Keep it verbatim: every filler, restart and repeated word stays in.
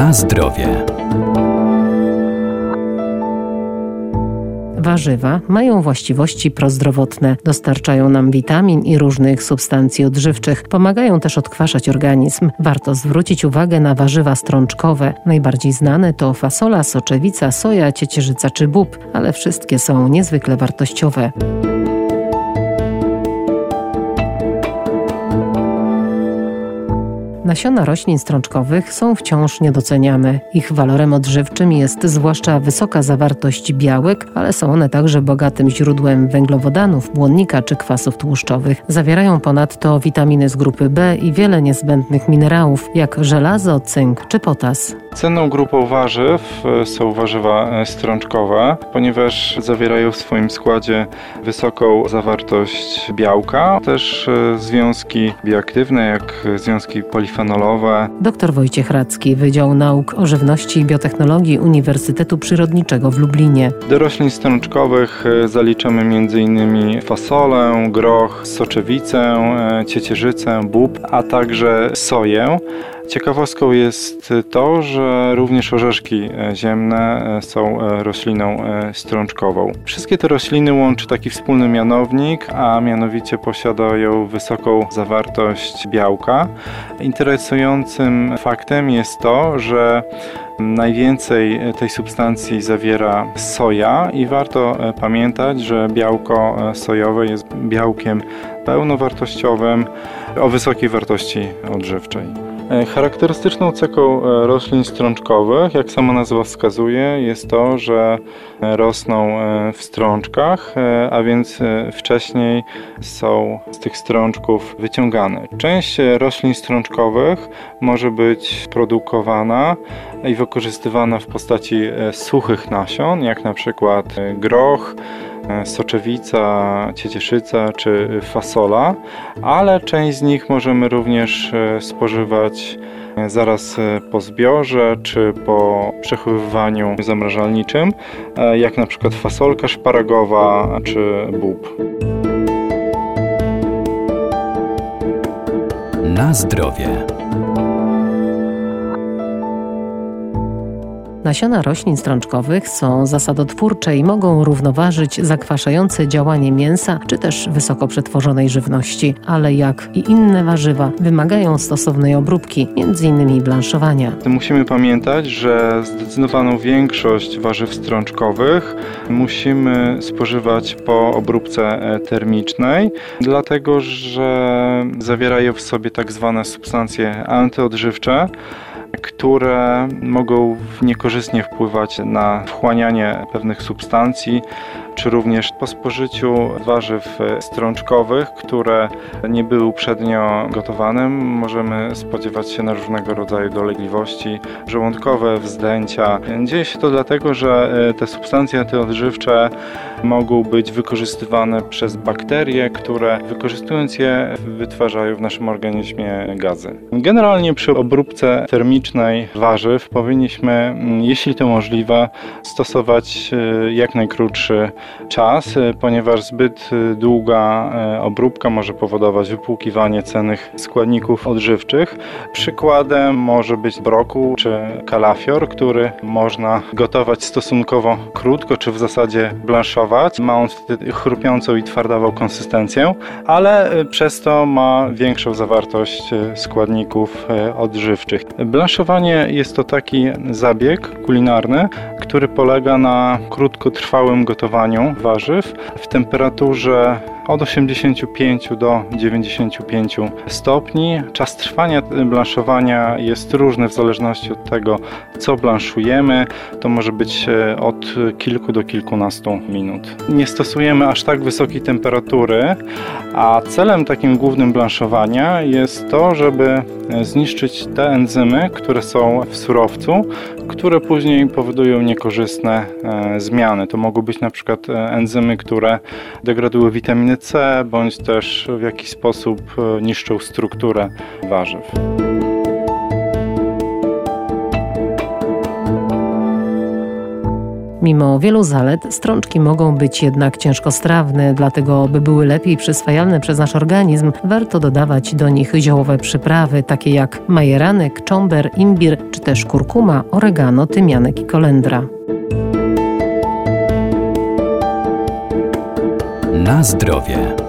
Na zdrowie. Warzywa mają właściwości prozdrowotne, dostarczają nam witamin i różnych substancji odżywczych, pomagają też odkwaszać organizm. Warto zwrócić uwagę na warzywa strączkowe. Najbardziej znane to fasola, soczewica, soja, ciecierzyca czy bób, ale wszystkie są niezwykle wartościowe. Nasiona roślin strączkowych są wciąż niedoceniane. Ich walorem odżywczym jest zwłaszcza wysoka zawartość białek, ale są one także bogatym źródłem węglowodanów, błonnika czy kwasów tłuszczowych. Zawierają ponadto witaminy z grupy B i wiele niezbędnych minerałów, jak żelazo, cynk czy potas. Cenną grupą warzyw są warzywa strączkowe, ponieważ zawierają w swoim składzie wysoką zawartość białka, też związki bioaktywne, jak związki polifenolowe. Doktor Wojciech Radzki, Wydział Nauk o Żywności i Biotechnologii Uniwersytetu Przyrodniczego w Lublinie. Do roślin strączkowych zaliczamy między innymi fasolę, groch, soczewicę, ciecierzycę, bób, a także soję. Ciekawostką jest to, że również orzeszki ziemne są rośliną strączkową. Wszystkie te rośliny łączy taki wspólny mianownik, a mianowicie posiadają wysoką zawartość białka. Interesującym faktem jest to, że najwięcej tej substancji zawiera soja i warto pamiętać, że białko sojowe jest białkiem pełnowartościowym o wysokiej wartości odżywczej. Charakterystyczną cechą roślin strączkowych, jak sama nazwa wskazuje, jest to, że rosną w strączkach, a więc wcześniej są z tych strączków wyciągane. Część roślin strączkowych może być produkowana i wykorzystywana w postaci suchych nasion, jak na przykład groch, soczewica, ciecierzyca czy fasola, ale część z nich możemy również spożywać zaraz po zbiorze czy po przechowywaniu zamrażalniczym, jak na przykład fasolka szparagowa czy bób. Na zdrowie. Nasiona roślin strączkowych są zasadotwórcze i mogą równoważyć zakwaszające działanie mięsa czy też wysoko przetworzonej żywności, ale jak i inne warzywa wymagają stosownej obróbki, między innymi blanszowania. Musimy pamiętać, że zdecydowaną większość warzyw strączkowych musimy spożywać po obróbce termicznej, dlatego że zawierają w sobie tak zwane substancje antyodżywcze, które mogą niekorzystnie wpływać na wchłanianie pewnych substancji, czy również po spożyciu warzyw strączkowych, które nie były uprzednio gotowane, możemy spodziewać się na różnego rodzaju dolegliwości żołądkowe, wzdęcia. Dzieje się to dlatego, że te substancje antyodżywcze mogą być wykorzystywane przez bakterie, które wykorzystując je wytwarzają w naszym organizmie gazy. Generalnie przy obróbce termicznej warzyw powinniśmy, jeśli to możliwe, stosować jak najkrótszy czas, ponieważ zbyt długa obróbka może powodować wypłukiwanie cennych składników odżywczych. Przykładem może być brokuł czy kalafior, który można gotować stosunkowo krótko, czy w zasadzie blanszować. Ma on wtedy chrupiącą i twardawą konsystencję, ale przez to ma większą zawartość składników odżywczych. Blanszowanie jest to taki zabieg kulinarny, który polega na krótkotrwałym gotowaniu warzyw w temperaturze od osiemdziesięciu pięciu do dziewięćdziesięciu pięciu stopni. Czas trwania blanszowania jest różny w zależności od tego, co blanszujemy. To może być od kilku do kilkunastu minut. Nie stosujemy aż tak wysokiej temperatury, a celem takim głównym blanszowania jest to, żeby zniszczyć te enzymy, które są w surowcu, które później powodują niekorzystne zmiany. To mogą być na przykład enzymy, które degradują witaminę C, bądź też w jakiś sposób niszczą strukturę warzyw. Mimo wielu zalet strączki mogą być jednak ciężkostrawne, dlatego by były lepiej przyswajalne przez nasz organizm, warto dodawać do nich ziołowe przyprawy, takie jak majeranek, czomber, imbir czy też kurkuma, oregano, tymianek i kolendra. Na zdrowie.